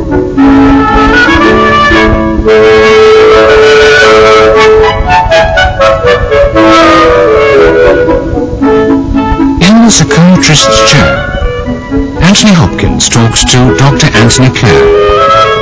In the psychiatrist's chair, Anthony Hopkins talks to Dr. Anthony Clare.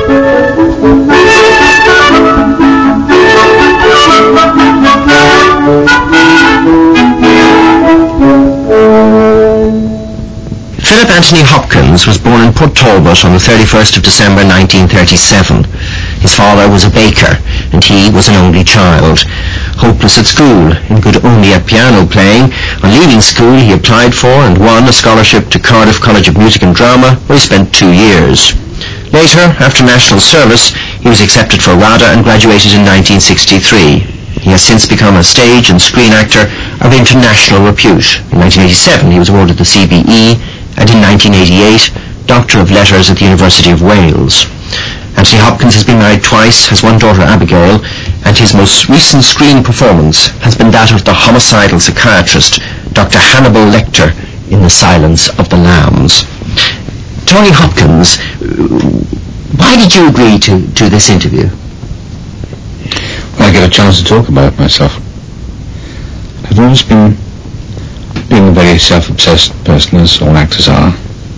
Philip Anthony Hopkins was born in Port Talbot on the 31st of December 1937. His father was a baker, and he was an only child. Hopeless at school, and good only at piano playing, on leaving school he applied for and won a scholarship to Cardiff College of Music and Drama, where he spent 2 years. Later, after national service, he was accepted for RADA and graduated in 1963. He has since become a stage and screen actor of international repute. In 1987 he was awarded the CBE, and in 1988, Doctor of Letters at the University of Wales. Anthony Hopkins has been married twice, has one daughter, Abigail, and his most recent screen performance has been that of the homicidal psychiatrist, Dr. Hannibal Lecter, in The Silence of the Lambs. Tony Hopkins, why did you agree to this interview? Well, I get a chance to talk about myself. I've always been being a very self-obsessed person, as all actors are.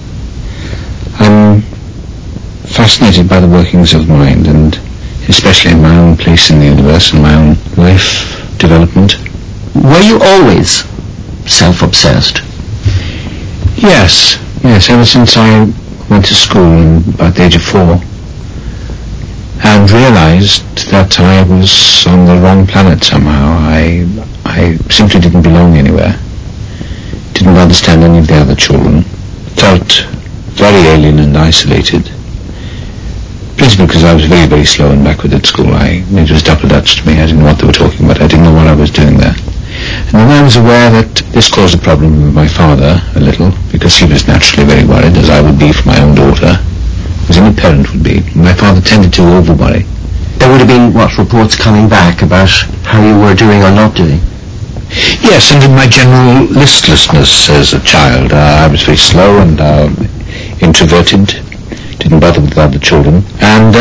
I'm fascinated by the workings of the mind, and especially in my own place in the universe and my own life development. Were you always self-obsessed? Yes, ever since I went to school about the age of 4 and realized that I was on the wrong planet somehow. I simply didn't belong anywhere. Didn't understand any of the other children. Felt very alien and isolated. Principally because I was very, very slow and backward at school. It was double Dutch to me. I didn't know what they were talking about. I didn't know what I was doing there. And then I was aware that this caused a problem with my father a little, because he was naturally very worried, as I would be for my own daughter, as any parent would be. My father tended to over-worry. There would have been, reports coming back about how you were doing or not doing? Yes, and in my general listlessness as a child. I was very slow and introverted, didn't bother with other children, and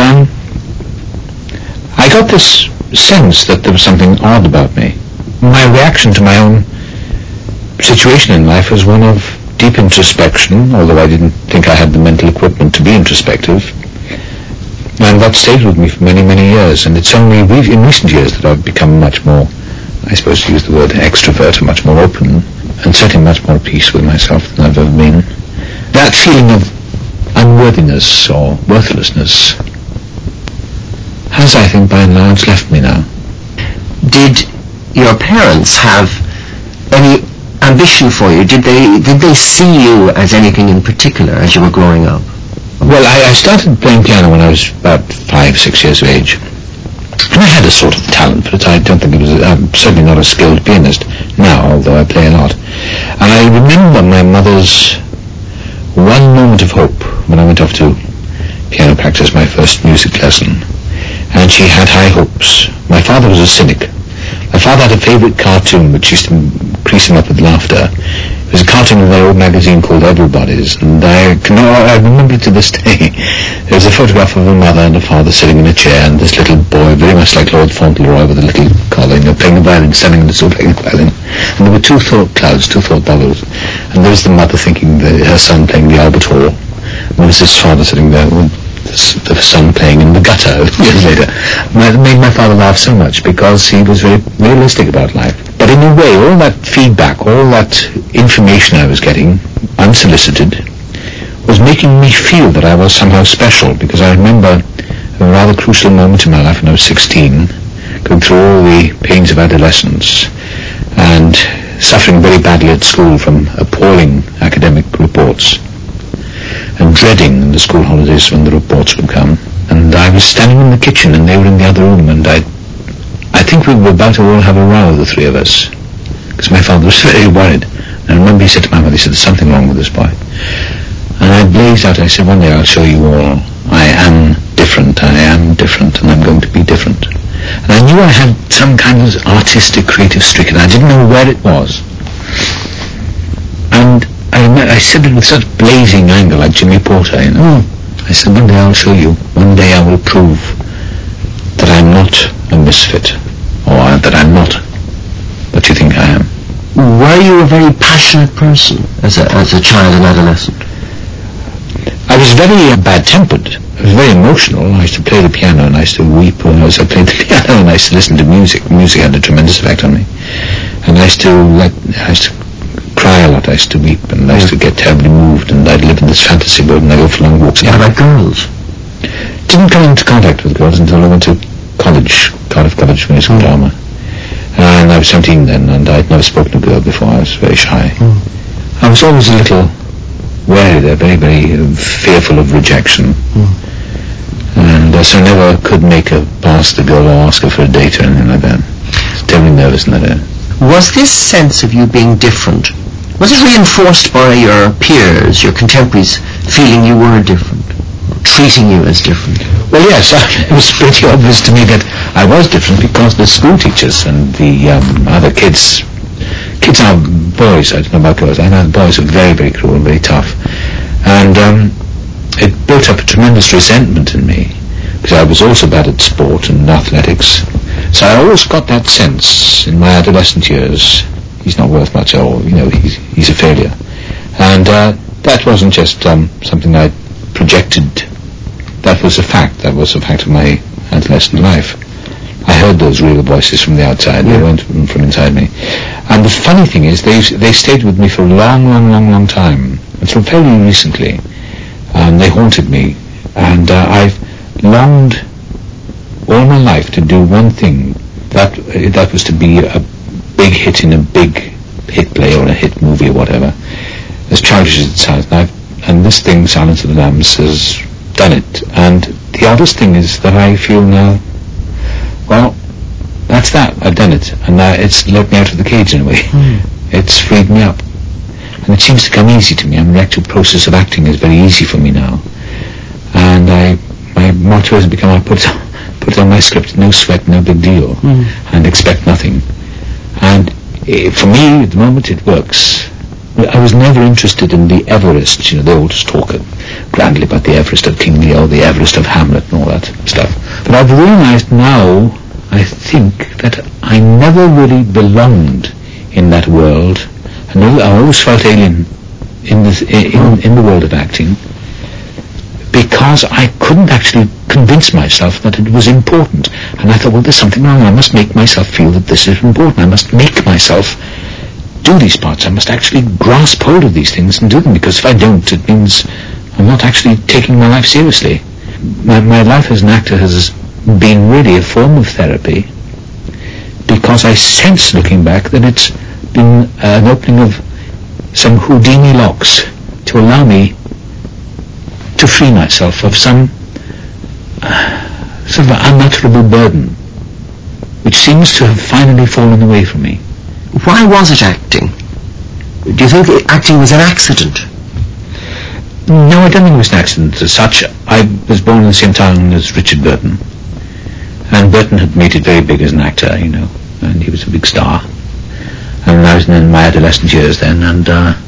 I got this sense that there was something odd about me. My reaction to my own situation in life was one of deep introspection, although I didn't think I had the mental equipment to be introspective, and that stayed with me for many, many years, and it's only in recent years that I've become much more, I suppose to use the word extrovert, much more open, and certainly much more at peace with myself than I've ever been. That feeling of unworthiness or worthlessness has, I think, by and large left me now. Did your parents have any ambition for you? Did they see you as anything in particular as you were growing up? Well, I started playing piano when I was about 5-6 years of age. And I had a sort of talent for it. I don't think it was... I'm certainly not a skilled pianist now, although I play a lot. And I remember my mother's one moment of hope when I went off to piano practice, my first music lesson. And she had high hopes. My father was a cynic. My father had a favourite cartoon which used to crease him up with laughter. It was a cartoon in their old magazine called Everybody's, and I remember it to this day. There was a photograph of a mother and a father sitting in a chair, and this little boy, very much like Lord Fauntleroy, with a little collar, playing the violin, standing in the stool playing the violin. And there were two thought clouds, two thought bubbles, and there was the mother thinking her son playing the Albert Hall, and there was his father sitting there with the son playing in the gutter years later. It made my father laugh so much because he was very realistic about life. But in a way, all that feedback, all that information I was getting, unsolicited, was making me feel that I was somehow special, because I remember a rather crucial moment in my life when I was 16, going through all the pains of adolescence and suffering very badly at school from appalling academic reports, and dreading in the school holidays when the reports would come. And I was standing in the kitchen and they were in the other room, and I think we were about to all have a row, the three of us, because my father was very worried. And I remember he said to my mother, he said, "There's something wrong with this boy." And I blazed out, I said, "One day I'll show you all. I am different, and I'm going to be different." And I knew I had some kind of artistic, creative streak, and I didn't know where it was. And I said it with such blazing anger, like Jimmy Porter, I I said, one day I'll show you. One day I will prove that I'm not a misfit, or that I'm not what you think I am. Were you a very passionate person as a child and adolescent? I was very bad-tempered. I was very emotional. I used to play the piano and I used to weep when I played the piano, and I used to listen to music. Music had a tremendous effect on me. And I used to cry a lot. I used to weep, and I used to get terribly moved, and I'd live in this fantasy world, and I'd go for long walks. How about girls? Didn't come into contact with girls until I went to college, Cardiff College for Musical Drama. And I was 17 then, and I'd never spoken to a girl before. I was very shy. I was always a little wary there, very, very fearful of rejection. And so I never could make a pass the girl or ask her for a date or anything like that. I was terribly nervous in that area. Was this sense of you being different, was it reinforced by your peers, your contemporaries, feeling you were different, treating you as different? Well, yes, it was pretty obvious to me that I was different because the school teachers and the other kids are boys, I don't know about girls, I know the boys are very, very cruel, very tough. And it built up a tremendous resentment in me, because I was also bad at sport and athletics. So I always got that sense in my adolescent years, he's not worth much, or, he's a failure. And that wasn't just something I projected. That was a fact. That was a fact of my adolescent life. I heard those real voices from the outside. They weren't from inside me. And the funny thing is, they stayed with me for a long time, until fairly recently. And they haunted me. And I've longed all my life to do one thing. That was to be a big hit in a big hit play or a hit movie or whatever. As childish as it sounds. And this thing, Silence of the Lambs, has done it. And the oddest thing is that I feel now, well, that's that. I've done it. And it's let me out of the cage in a way. It's freed me up. And it seems to come easy to me. I mean, the actual process of acting is very easy for me now. And my motto has become, I put on my script, no sweat, no big deal, and expect nothing. And for me, at the moment, it works. I was never interested in the Everest. They all just talk grandly about the Everest of King Lear, the Everest of Hamlet, and all that stuff. But I've realized now, I think, that I never really belonged in that world. I always felt alien in the world of acting, because I couldn't actually convince myself that it was important. And I thought, well, there's something wrong. I must make myself feel that this is important. I must make myself do these parts. I must actually grasp hold of these things and do them, because if I don't, it means I'm not actually taking my life seriously. My life as an actor has been really a form of therapy, because I sense, looking back, that it's been an opening of some Houdini locks to allow me to free myself of some sort of unutterable burden, which seems to have finally fallen away from me. Why was it acting? Do you think acting was an accident? No, I don't think it was an accident as such. I was born in the same town as Richard Burton, and Burton had made it very big as an actor, and he was a big star. And I was in my adolescent years then, and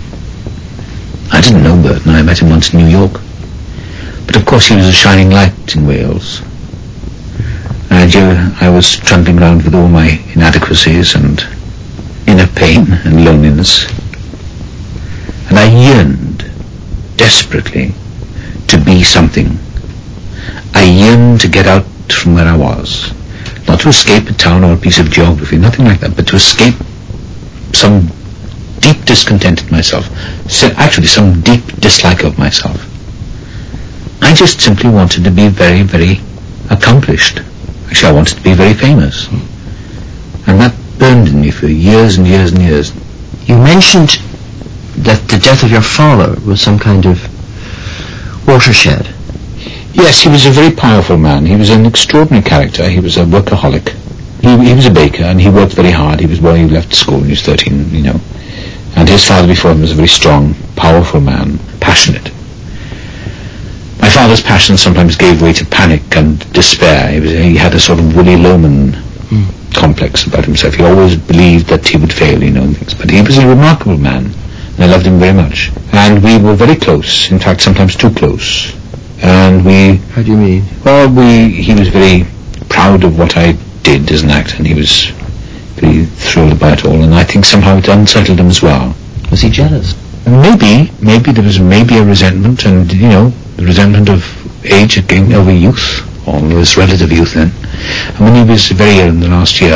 I didn't know Burton. I met him once in New York. But of course he was a shining light in Wales. And I was trundling around with all my inadequacies and inner pain and loneliness. And I yearned desperately to be something. I yearned to get out from where I was. Not to escape a town or a piece of geography, nothing like that, but to escape some deep discontent in myself. Actually, some deep dislike of myself. I just simply wanted to be very, very accomplished. Actually, I wanted to be very famous. And that burned in me for years and years and years. You mentioned that the death of your father was some kind of watershed. Yes, he was a very powerful man. He was an extraordinary character. He was a workaholic. He was a baker, and he worked very hard. He left school when he was 13, And his father before him was a very strong, powerful man, passionate. My father's passion sometimes gave way to panic and despair. He had a sort of Willy Loman complex about himself. He always believed that he would fail, and things. But he was a remarkable man, and I loved him very much. And we were very close, in fact, sometimes too close. And How do you mean? Well, he was very proud of what I did as an actor, and he was very thrilled about it all, and I think somehow it unsettled him as well. Was he jealous? Maybe there was maybe a resentment, and the resentment of age over youth, or his relative youth then. And when he was very ill in the last year,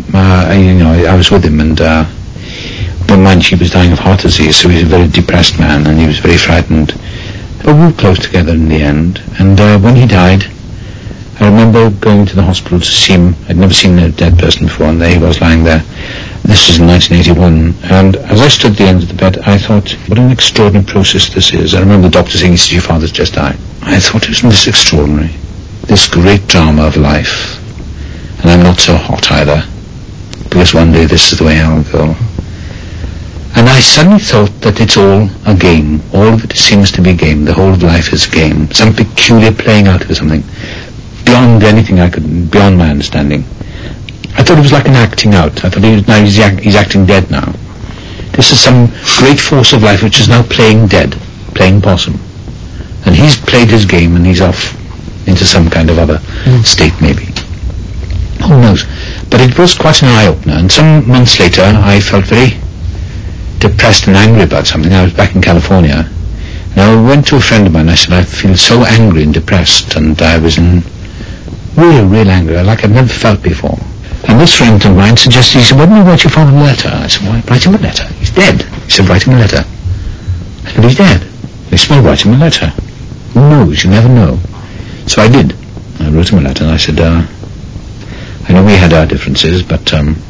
I was with him, and bear in mind she was dying of heart disease, so he was a very depressed man, and he was very frightened. But we were close together in the end, and when he died, I remember going to the hospital to see him. I'd never seen a dead person before, and there he was lying there. This was in 1981, and as I stood at the end of the bed, I thought, what an extraordinary process this is. I remember the doctor saying, he said, your father's just died. I thought, isn't this extraordinary? This great drama of life. And I'm not so hot either, because one day this is the way I'll go. And I suddenly thought that it's all a game. All of it seems to be a game. The whole of life is a game. Some peculiar playing out of something. Beyond anything beyond my understanding. I thought it was like an acting out. I thought he's acting dead now. This is some great force of life which is now playing dead, playing possum. And he's played his game and he's off into some kind of other state maybe. Who knows? But it was quite an eye-opener, and some months later I felt very depressed and angry about something. I was back in California, and I went to a friend of mine. I said, I feel so angry and depressed, and I was in real anger, like I'd never felt before. And this friend of mine suggested, he said, why don't you write your father a letter? I said, why write him a letter? He's dead. He said, write him a letter. I said, he's dead. He said, well, write him a letter. Who knows? You never know. So I did. I wrote him a letter, and I said, I know we had our differences, but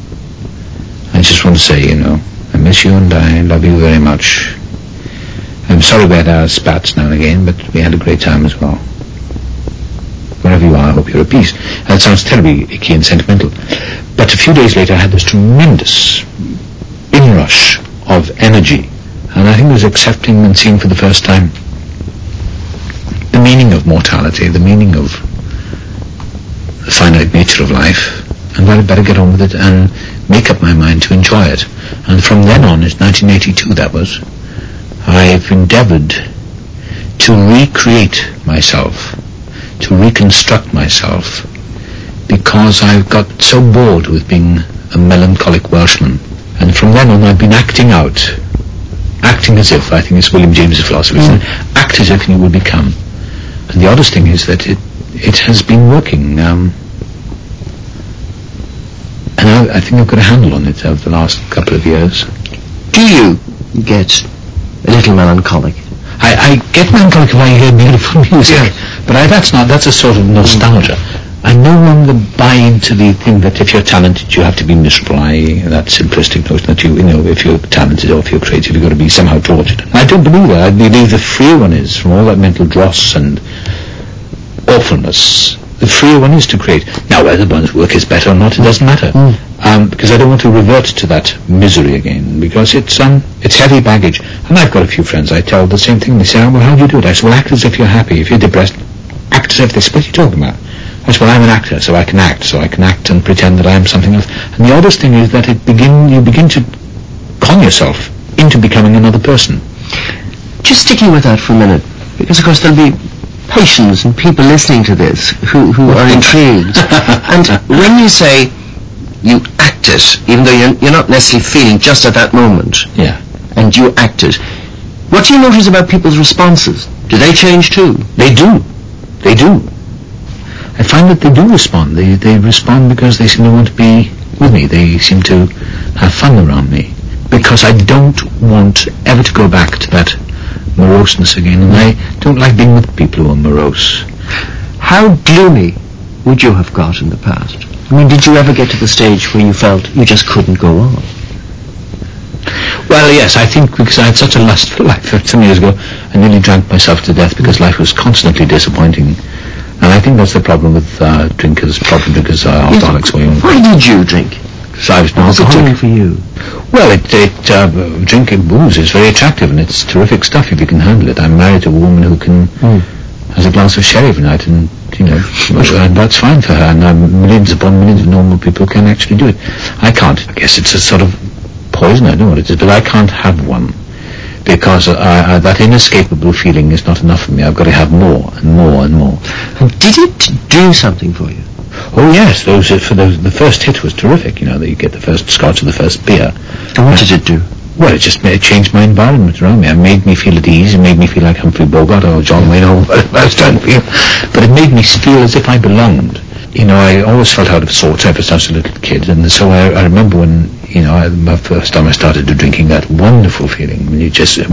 I just want to say, I miss you and I love you very much. I'm sorry we had our spats now and again, but we had a great time as well. Wherever you are, I hope you're at peace. That sounds terribly icky and sentimental. But a few days later I had this tremendous inrush of energy, and I think I was accepting and seeing for the first time the meaning of mortality, the meaning of the finite nature of life, and that I'd better get on with it and make up my mind to enjoy it. And from then on, it's 1982 that was, I've endeavored to recreate myself, to reconstruct myself, because I've got so bored with being a melancholic Welshman. And from then on I've been acting out, acting as if, I think it's William James's philosophy, act as if you will become. And the oddest thing is that it has been working, and I think I've got a handle on it over the last couple of years. Do you get a little melancholic? I get melancholic if I hear beautiful music, but that's a sort of nostalgia. I no longer buy into the thing that if you're talented you have to be miserable, that simplistic notion that if you're talented or if you're creative you've got to be somehow tortured. I don't believe that. I believe the freer one is from all that mental dross and awfulness. The freer one is to create. Now whether one's work is better or not, it doesn't matter. Because I don't want to revert to that misery again, because it's heavy baggage. And I've got a few friends, I tell the same thing. They say, well, how do you do it? I say, well, act as if you're happy. If you're depressed, act as if this. What are you talking about? I say, well, I'm an actor, so I can act and pretend that I am something else. And the oddest thing is that you begin to con yourself into becoming another person. Just sticking with that for a minute, because of course there'll be patients and people listening to this who are intrigued. And when you say you act it, even though you're not necessarily feeling just at that moment, and you act it, what do you notice about people's responses? Do they change too? They do. I find that they do respond. They respond because they seem to want to be with me. They seem to have fun around me. Because I don't want ever to go back to that moroseness again, and I don't like being with people who are morose. How gloomy would you have got in the past? I mean, did you ever get to the stage where you felt you just couldn't go on? Well, yes, I think because I had such a lustful life some years ago, I nearly drank myself to death because life was constantly disappointing. And I think that's the problem with drinkers, alcoholics. Why did you drink? Because I was an alcoholic. What's it doing for you? Well, drinking booze is very attractive, and it's terrific stuff if you can handle it. I'm married to a woman who can has a glass of sherry every night, and and that's fine for her. And millions upon millions of normal people can actually do it. I can't. I guess it's a sort of poison. I don't know what it is, but I can't have one because that inescapable feeling is not enough for me. I've got to have more and more and more. Did it do something for you? Oh yes, the first hit was terrific. You know, that you get the first scotch or the first beer. And what did it do? Well, it just changed my environment around me. It made me feel at ease. It made me feel like Humphrey Bogart or John Wayne or whatever I was trying to feel. But it made me feel as if I belonged. You know, I always felt out of sorts ever since a little kid. And so I remember when, you know, my first time I started drinking, that wonderful feeling when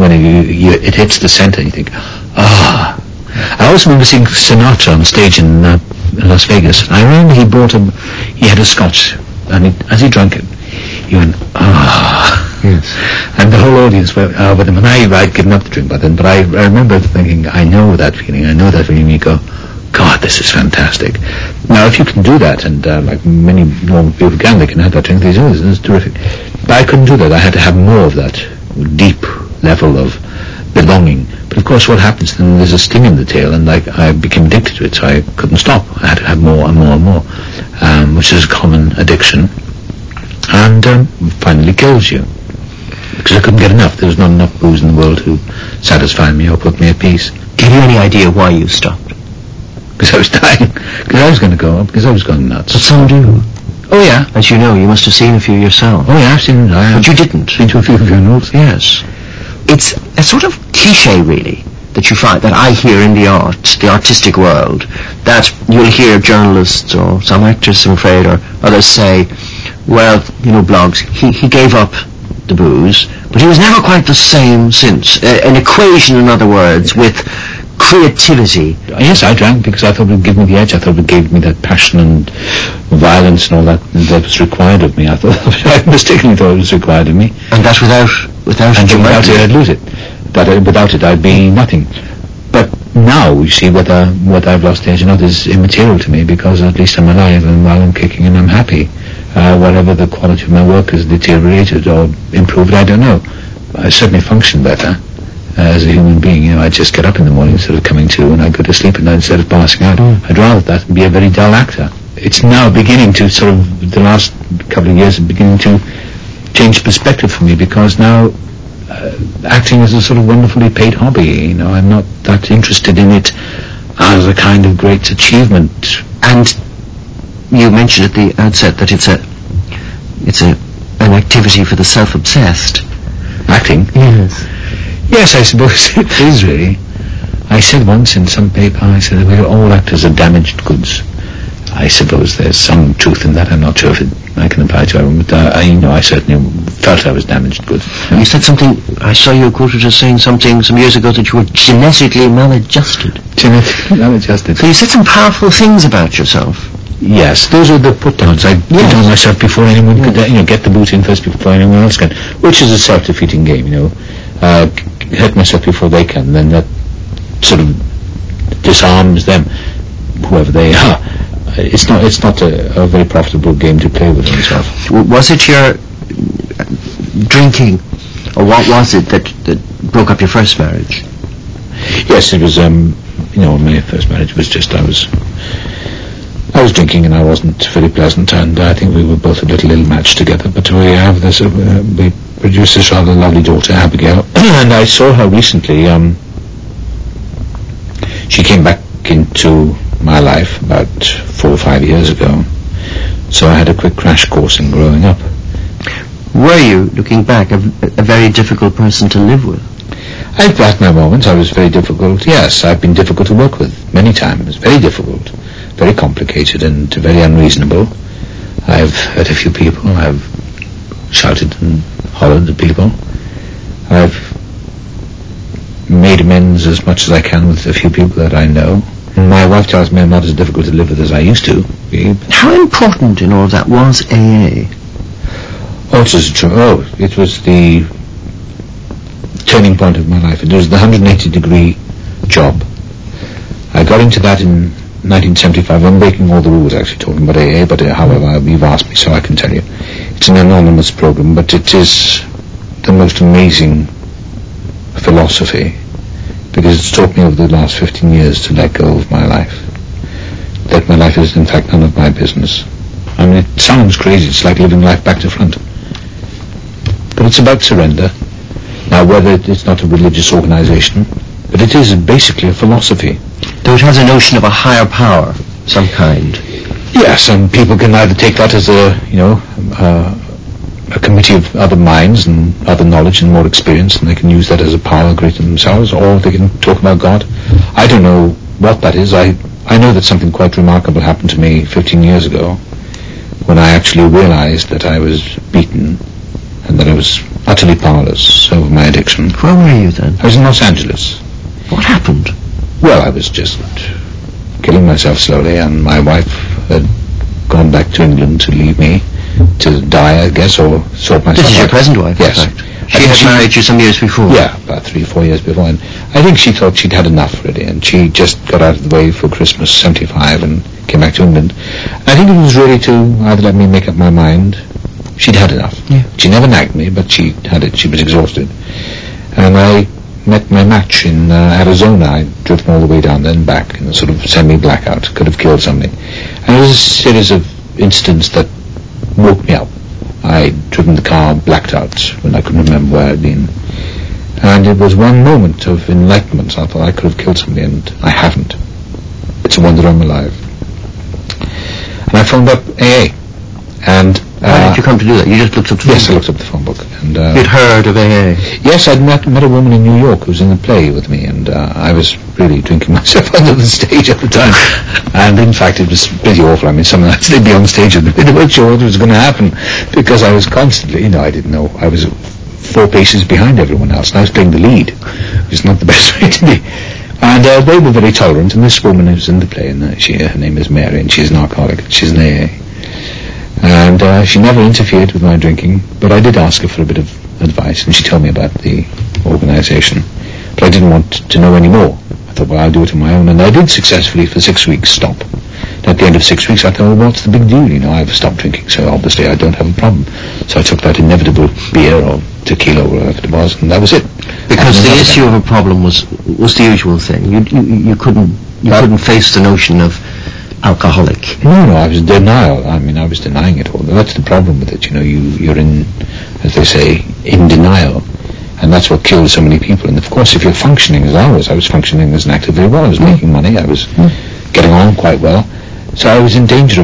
it hits the center, you think, ah. I also remember seeing Sinatra on stage in Las Vegas. I remember he had a scotch, and as he drank it, he went, ah. Yes. And the whole audience were with him, and I'd given up the drink by then, but I remember thinking, I know that feeling, you go, God, this is fantastic. Now, if you can do that, and like many normal people can, they can have that drink, this is terrific. But I couldn't do that. I had to have more of that deep level of belonging. But of course, what happens then, there's a sting in the tail, and I became addicted to it, so I couldn't stop. I had to have more and more and more, which is a common addiction, and finally kills you. Because I couldn't get enough. There was not enough booze in the world to satisfy me or put me at peace. Have you any idea why you stopped? Because I was dying. Because I was going to go. Because I was going nuts. But some do. Oh yeah. As you know, you must have seen a few yourself. Oh yeah, I've seen. But you didn't. Been to a few funerals. Yes. It's a sort of cliche, really, that you find, that I hear in the artistic world, that you'll hear journalists or some actors, I'm afraid, or others say, well, you know, blogs, he gave up the booze, but he was never quite the same since. An equation, in other words, with creativity. Yes, I drank because I thought it would give me the edge. I thought it gave me that passion and violence and all that was required of me. I mistakenly thought it was required of me. And that without it, I'd lose it. Without it, I'd be nothing. But now, you see, what I've lost the edge of is immaterial to me, because at least I'm alive and while I'm kicking and I'm happy. Whatever the quality of my work has deteriorated or improved, I don't know. I certainly function better as a human being. You know, I just get up in the morning instead of coming to, and I go to sleep at night instead of passing out. I'd rather that than be a very dull actor. It's now beginning to sort of, the last couple of years, beginning to change perspective for me, because now acting is a sort of wonderfully paid hobby. You know, I'm not that interested in it as a kind of great achievement. And you mentioned at the outset that it's an activity for the self-obsessed. Acting? Yes. Yes, I suppose it is, really. I said once in some paper, I said that all actors are damaged goods. I suppose there's some truth in that. I'm not sure if I can apply to everyone, but I certainly felt I was damaged goods. You said something, I saw you quoted as saying something some years ago, that you were genetically maladjusted. Genetically maladjusted. So you said some powerful things about yourself. Yes, those are the put-downs. I put on myself before anyone could, get the boot in first before anyone else can, which is a self-defeating game, hurt myself before they can, then that sort of disarms them, whoever they are. It's not a very profitable game to play with oneself. Was it your drinking, or what was it that broke up your first marriage? Yes, it was, my first marriage was just, I was drinking and I wasn't very pleasant, and I think we were both a little ill-matched together, but we have this, we produced this rather lovely daughter, Abigail, and I saw her recently. She came back into my life about 4 or 5 years ago, so I had a quick crash course in growing up. Were you, looking back, a very difficult person to live with? I've had my moments. I was very difficult. Yes, I've been difficult to work with many times. Very difficult, very complicated, and very unreasonable. I've hurt a few people. I've shouted and hollered at people. I've made amends as much as I can with a few people that I know. My wife tells me I'm not as difficult to live with as I used to be. How important in all of that was AA? It was the turning point of my life. It was the 180-degree job. I got into that in 1975. I'm breaking all the rules actually talking about AA, but however, you've asked me, so I can tell you. It's an anonymous program, but it is the most amazing philosophy, because it's taught me over the last 15 years to let go of my life. That my life is in fact none of my business. I mean, it sounds crazy. It's like living life back to front. But it's about surrender. Now, whether it's not a religious organization, but it is basically a philosophy. Though it has a notion of a higher power, some kind. Yes, and people can either take that as a committee of other minds and other knowledge and more experience, and they can use that as a power greater than themselves, or they can talk about God. I don't know what that is. I know that something quite remarkable happened to me 15 years ago, when I actually realized that I was beaten and that I was utterly powerless over my addiction. Where were you then? I was in Los Angeles. What happened? Well, I was just killing myself slowly, and my wife had gone back to England to leave me to die, I guess, or sort myself out. This is your present wife, yes. In fact. She had married you some years before? Yeah, about 3-4 years before. And I think she thought she'd had enough, really, and she just got out of the way for Christmas 75 and came back to England. I think it was really to either let me make up my mind. She'd had enough. Yeah. She never nagged me, but she had it. She was exhausted. And I met my match in Arizona. I'd driven all the way down there and back in a sort of semi-blackout. Could have killed somebody. And it was a series of incidents that woke me up. I'd driven the car blacked out when I couldn't remember where I'd been. And it was one moment of enlightenment. I thought I could have killed somebody, and I haven't. It's a wonder I'm alive. And I phoned up AA. And how did you come to do that? You just looked up the phone book? Yes, I looked up the phone book. And you'd heard of AA? Yes, I'd met a woman in New York who was in the play with me, and I was really drinking myself under the stage at the time. And in fact, it was pretty awful. I mean, some nights they'd be on stage and they weren't sure what was going to happen, because I was constantly, I didn't know. I was 4 paces behind everyone else, and I was playing the lead, which is not the best way to be. And they were very tolerant, and this woman who's in the play, and her name is Mary, and she's an alcoholic, she's an AA. And she never interfered with my drinking, but I did ask her for a bit of advice, and she told me about the organization. But I didn't want to know any more. I thought, well, I'll do it on my own, and I did successfully for 6 weeks stop. And at the end of 6 weeks, I thought, well, what's the big deal? I've stopped drinking, so obviously I don't have a problem. So I took that inevitable beer or tequila or whatever it was, and that was it. Because the issue of a problem was the usual thing. You couldn't face the notion of alcoholic. No, I was in denial. I mean, I was denying it all. That's the problem with it. You're in, as they say, in denial. And that's what kills so many people. And of course, if you're functioning as I was functioning as an actor very well. I was making money. I was getting on quite well. So I was in danger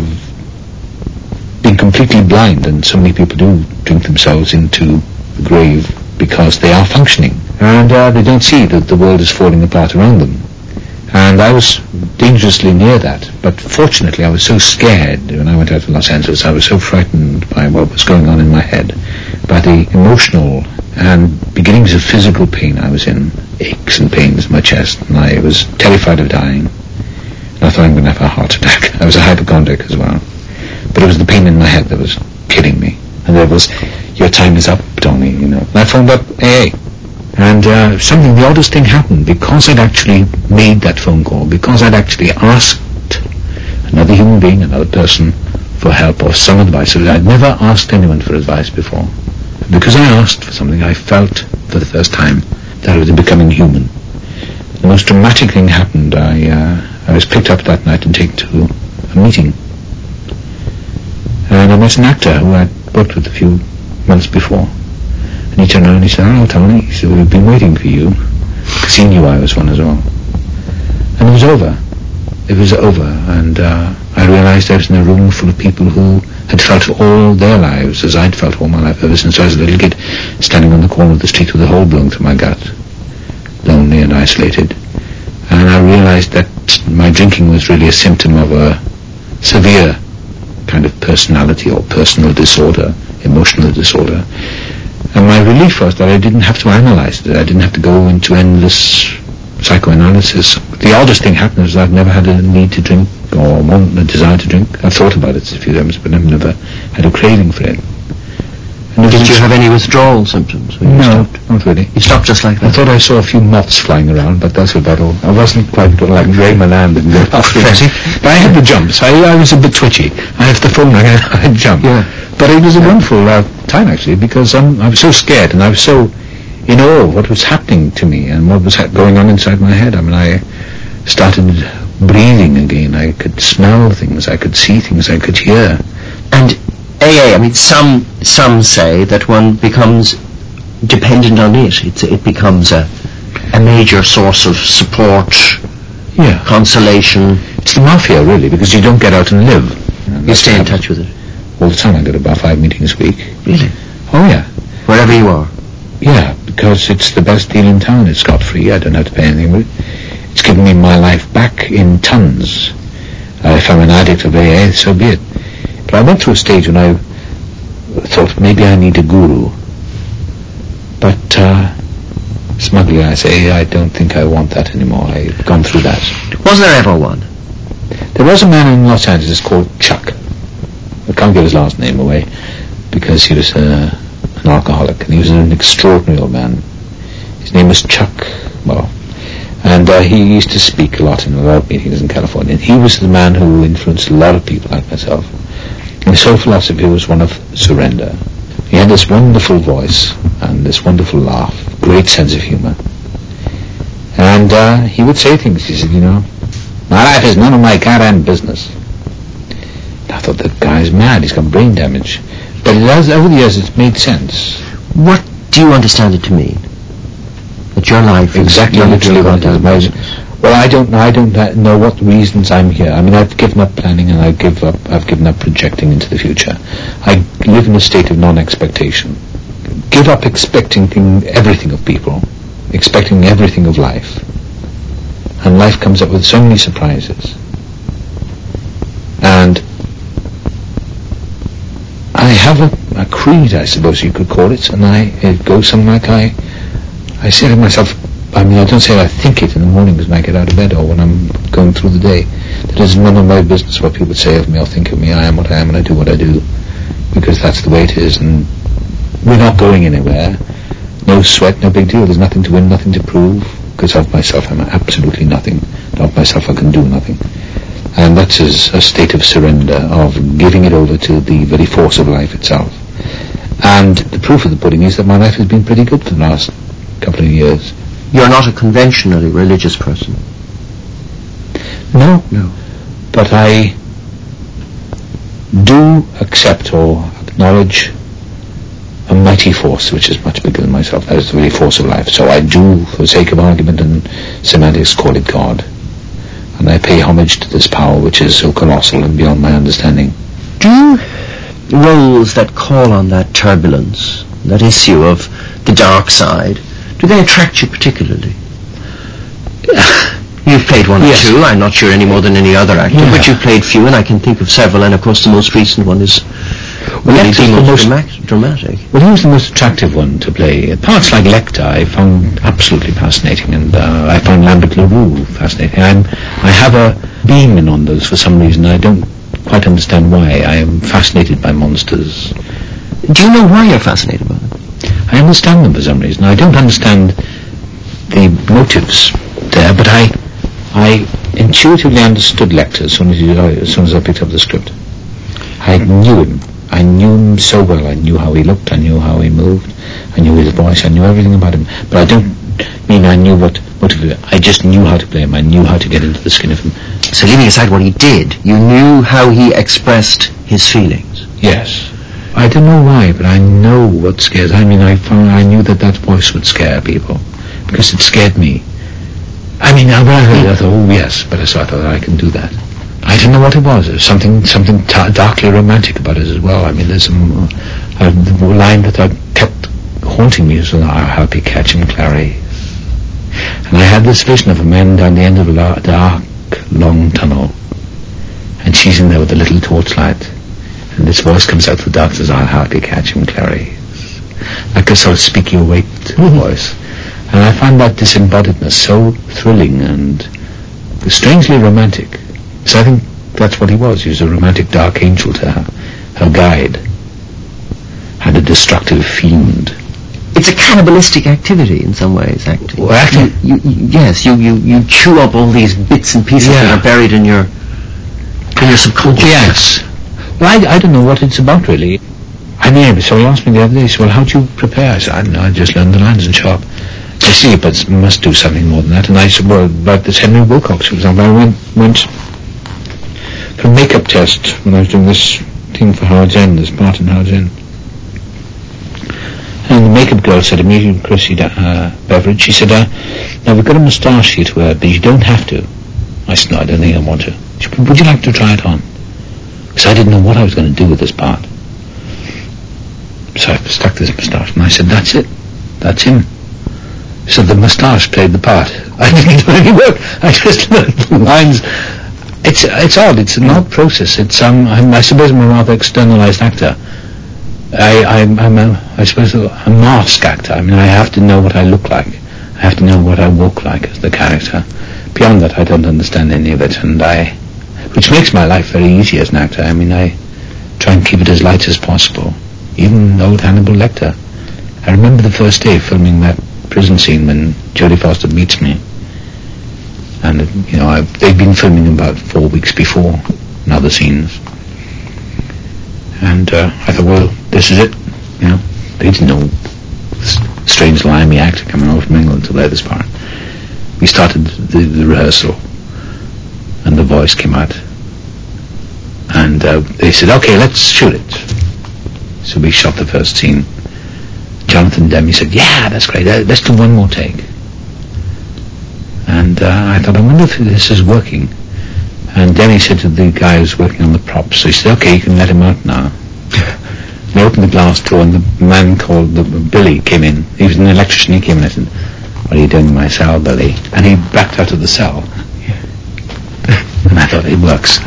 of being completely blind. And so many people do drink themselves into the grave because they are functioning. And they don't see that the world is falling apart around them. And I was dangerously near that. But fortunately, I was so scared when I went out to Los Angeles. I was so frightened by what was going on in my head, by the emotional and beginnings of physical pain I was in, aches and pains in my chest, and I was terrified of dying. And I thought I'm going to have a heart attack. I was a hypochondriac as well. But it was the pain in my head that was killing me. And there was, your time is up, Tony, And I phoned up AA. And the oddest thing happened, because I'd actually made that phone call, because I'd actually asked another human being, another person, for help or some advice. I'd never asked anyone for advice before. Because I asked for something, I felt for the first time that I was becoming human. The most dramatic thing happened. I was picked up that night and taken to a meeting. And I met an actor who I'd worked with a few months before. And he turned around and he said, "Oh, Tony," he said, "we've been waiting for you." Because he knew I was one as well. And it was over. It was over. And I realized I was in a room full of people who had felt all their lives as I'd felt all my life ever since I was a little kid, standing on the corner of the street with a hole blown through my gut, lonely and isolated. And I realized that my drinking was really a symptom of a severe kind of personality or personal disorder, emotional disorder. And my relief was that I didn't have to analyze it. I didn't have to go into endless psychoanalysis. The oddest thing happened is I've never had a need to drink or a desire to drink. I've thought about it a few times, but I've never had a craving for it. And did you have any withdrawal symptoms when you stopped? Not really. You stopped just like that? I thought I saw a few moths flying around, but that's about all. I wasn't quite like Ray Milan and go crazy. But I had the jumps. I was a bit twitchy. I have the phone ring, I'd jump. Yeah. But it was a wonderful time, actually, because I was so scared and I was so in awe of what was happening to me and what was going on inside my head. I mean, I started breathing again. I could smell things. I could see things. I could hear. And AA, I mean, some say that one becomes dependent on it. It becomes a major source of support, consolation. It's the mafia, really, because you don't get out and live. You stay in touch with it? All the time. I go to about 5 meetings a week. Really? Oh, yeah. Wherever you are? Yeah, because it's the best deal in town. It's scot-free. I don't have to pay anything with it. It's given me my life back in tons. If I'm an addict of AA, so be it. But I went through a stage when I thought maybe I need a guru. But smugly I say I don't think I want that anymore. I've gone through that. Was there ever one? There was a man in Los Angeles called Chuck. I can't give his last name away because he was an alcoholic, and he was an extraordinary old man. His name was Chuck, and he used to speak a lot in a lot of meetings in California. And he was the man who influenced a lot of people like myself. And his whole philosophy was one of surrender. He had this wonderful voice and this wonderful laugh, great sense of humor. And he would say things. He said, my life is none of my goddamn business. And I thought, that guy's mad. He's got brain damage. But over the years, it's made sense. What do you understand it to mean? That your life is exactly literally what it is. Well, I don't know what reasons I'm here. I mean, I've given up planning, and I've given up projecting into the future. I live in a state of non-expectation. Give up expecting everything of people, expecting everything of life. And life comes up with so many surprises. And I have a creed, I suppose you could call it, and it goes something like I say to myself, I don't say I think it in the mornings when I get out of bed or when I'm going through the day. That is none of my business what people say of me or think of me. I am what I am, and I do what I do, because that's the way it is, and we're not going anywhere. No sweat, no big deal. There's nothing to win, nothing to prove, because of myself I'm absolutely nothing. Of myself I can do nothing. And that's a state of surrender, of giving it over to the very force of life itself. And the proof of the pudding is that my life has been pretty good for the last couple of years. You're not a conventionally religious person? No. But I do accept or acknowledge a mighty force which is much bigger than myself. That is the very force of life. So I do, for the sake of argument and semantics, call it God. And I pay homage to this power which is so colossal and beyond my understanding. Do roles that call on that turbulence, that issue of the dark side, do they attract you particularly? You've played one or two, I'm not sure any more than any other actor, but you've played few, and I can think of several, and of course the most recent one is really the most dramatic. Well, he was the most attractive one to play. Parts like Lecter I found absolutely fascinating, and I found Lambert LaRue fascinating. I have a beam in on those for some reason. I don't quite understand why. I am fascinated by monsters. Do you know why you're fascinated by them? I understand them for some reason. I don't understand the motives there, but I intuitively understood Lecter as soon as I picked up the script. I knew him. I knew him so well. I knew how he looked. I knew how he moved. I knew his voice. I knew everything about him. But I don't mean I knew what motivated him. I just knew how to play him. I knew how to get into the skin of him. So leaving aside what he did, you knew how he expressed his feelings? Yes. I don't know why, but I know what scares. I knew that voice would scare people because it scared me. I heard it, I thought, oh yes, but so I thought I can do that. I didn't know what it was. There was something darkly romantic about it as well. There's some line that kept haunting me. So I'll help you catch him, Clary. And I had this vision of a man down the end of a dark, long tunnel, and she's in there with a little torchlight. And this voice comes out of the dark and says, I'll help you catch him, Clary. Like a sort of speak you awake voice. And I find that disembodiedness so thrilling and strangely romantic. So I think that's what he was. He was a romantic dark angel to her guide. And a destructive fiend. It's a cannibalistic activity in some ways, acting. Well, acting? You chew up all these bits and pieces that are buried in your subconscious. Yes. Well, I don't know what it's about, really. So he asked me the other day, he said, well, how do you prepare? I said, I don't know, I just learned the lines and show up. I see, but must do something more than that. And I said, well, about this Henry Wilcox, for example, I went for a makeup test when I was doing this thing for Howard's End, this part in Howard's End. And the makeup girl said to me, Chrissy Beveridge, she said, now we've got a moustache here to wear, but you don't have to. I said, no, I don't think I want to. She said, would you like to try it on? Because I didn't know what I was going to do with this part. So I stuck this moustache, and I said, that's it. That's him. So the moustache played the part. I didn't do any work. I just learned the lines. It's odd. It's an odd process. It's I suppose I'm a rather externalized actor. I suppose a mask actor. I mean, I have to know what I look like. I have to know what I walk like as the character. Beyond that, I don't understand any of it, which makes my life very easy as an actor. I mean, I try and keep it as light as possible. Even old Hannibal Lecter. I remember the first day filming that prison scene when Jodie Foster meets me. And, they'd been filming about 4 weeks before in other scenes. And I thought, well, this is it. They didn't know this strange limey actor coming over from England to play this part. We started the rehearsal, and the voice came out. And they said, okay, let's shoot it. So we shot the first scene. Jonathan Demme said, yeah, that's great, let's do one more take. And I thought, I wonder if this is working. And Demme said to the guy who's working on the props, so he said, okay, you can let him out now. They opened the glass door, and the man called Billy came in. He was an electrician. He came in and I said, what are you doing in my cell, Billy? And he backed out of the cell. And I thought, it works.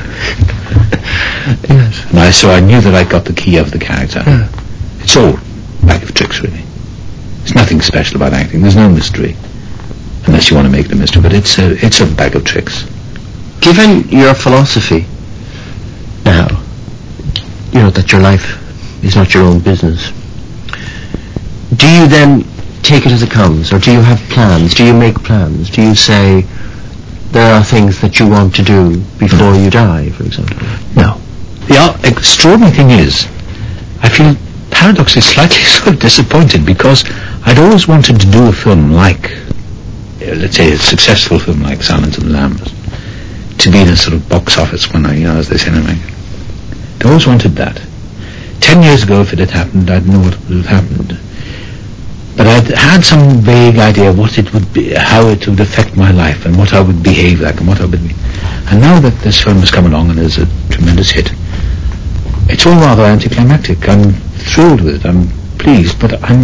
Yes. And so I knew that I got the key of the character. Yeah. It's all a bag of tricks, really. There's nothing special about acting. There's no mystery, unless you want to make it a mystery. But it's a bag of tricks. Given your philosophy now, that your life is not your own business, do you then take it as it comes, or do you have plans? Do you make plans? Do you say there are things that you want to do before you die, for example? No. The extraordinary thing is, I feel paradoxically slightly sort of disappointed, because I'd always wanted to do a film like, let's say, a successful film like Silence of the Lambs, to be in a sort of box office winner, as they say in America. I always wanted that. 10 years ago, if it had happened, I'd know what would have happened. But I'd had some vague idea what it would be, how it would affect my life, and what I would behave like, and what I would be. And now that this film has come along and is a tremendous hit, it's all rather anticlimactic. I'm thrilled with it. I'm pleased, but I'm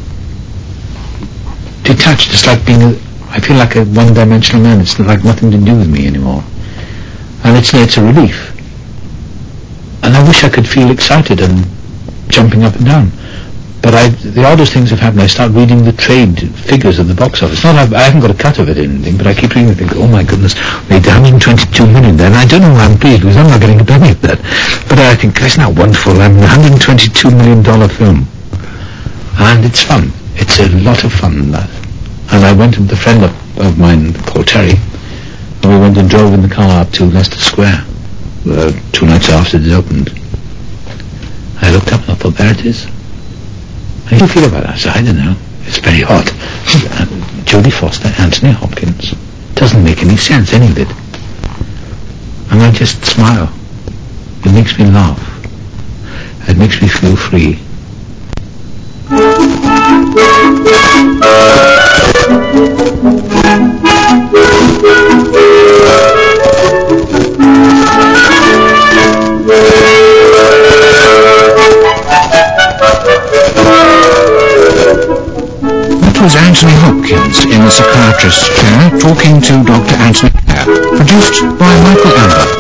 detached. It's like I feel like a one-dimensional man. It's like nothing to do with me anymore. And it's a relief. And I wish I could feel excited and jumping up and down. But the oddest things have happened. I start reading the trade figures of the box office. I haven't got a cut of it or anything, but I keep reading and think, oh my goodness, made 122 million then. I don't know why I'm pleased, because I'm not getting a penny of that. But I think, isn't that wonderful? I'm a $122 million film. And it's fun. It's a lot of fun, that. And I went with a friend of mine called Terry, and we went and drove in the car up to Leicester Square 2 nights after it opened. I looked up and I thought, there it is. How do you feel about that? I said, I don't know. It's very odd. Jodie Foster, Anthony Hopkins. Doesn't make any sense, any of it. And I just smile. It makes me laugh. It makes me feel free. That was Anthony Hopkins in the psychiatrist's chair talking to Dr. Anthony Clare, produced by Michael Amber.